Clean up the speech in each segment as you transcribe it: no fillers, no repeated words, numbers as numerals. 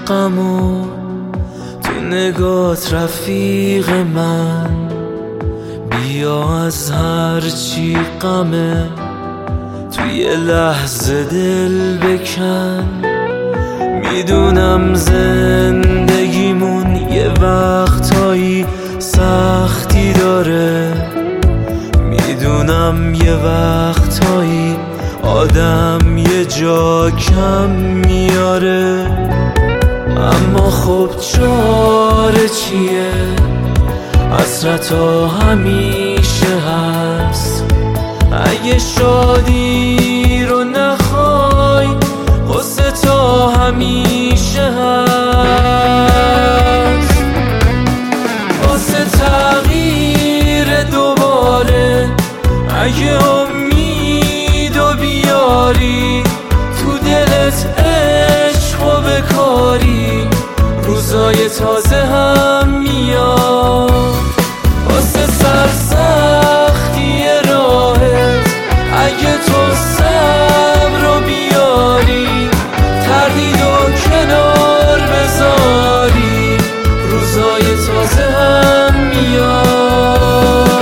غمو تو نگات رفیق من، بیا از هر چی غمه توی لحظه دل بکن. میدونم زندگیمون یه وقتایی سختی داره، میدونم یه وقتایی آدم یه جا کم میاره، اما خب چاره چیه؟ حسرتا همیشه هست، اگه شادی رو نخوای غصه تا همیشه هست. واسه تغییر دوباره اگه امیدو بیاری، تو دلت عشق و بکاری، روزای تازه هم میاد. واسه سرسختی راهت اگه تو صبر رو بیاری، تردید و کنار بذاری، روزای تازه هم میاد.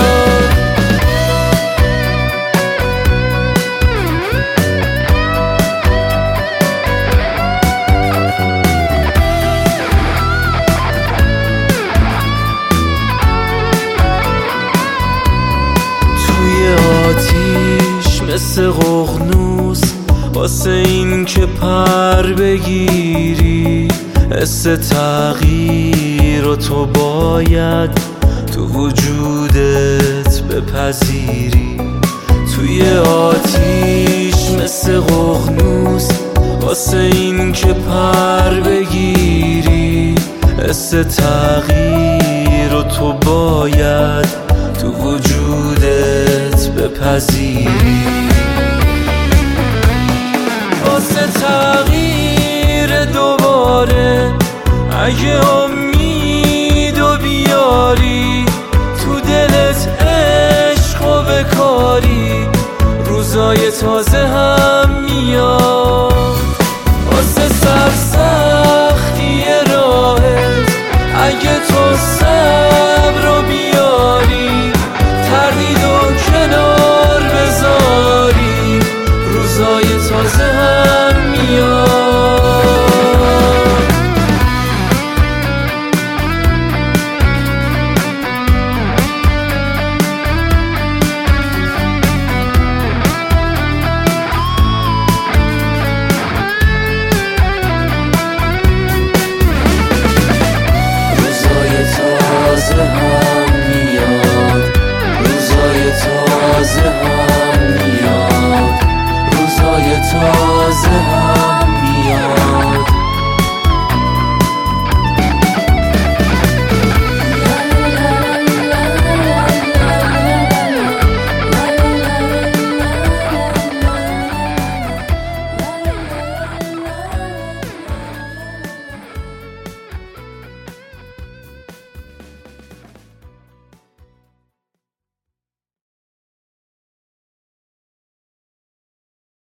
آتیش مثل ققنوس واسه این که پر بگیری، حس تغییر رو تو باید تو وجودت بپذیری. توی آتیش مثل ققنوس واسه این که پر بگیری، حس تغییر رو تو باید تو وجودت بپذیری. واسه تغییر دوباره اگه امیدو بیاری، تو دلت عشق و بکاری، روزای تازه هم میاد. واسه سرسختی راهت اگه تو صبر رو بیاری، تردید و کنار بذاری، روزای تازه هم میاد. روزای تازه هم میاد، روزای تازه هم میاد، روزای تازه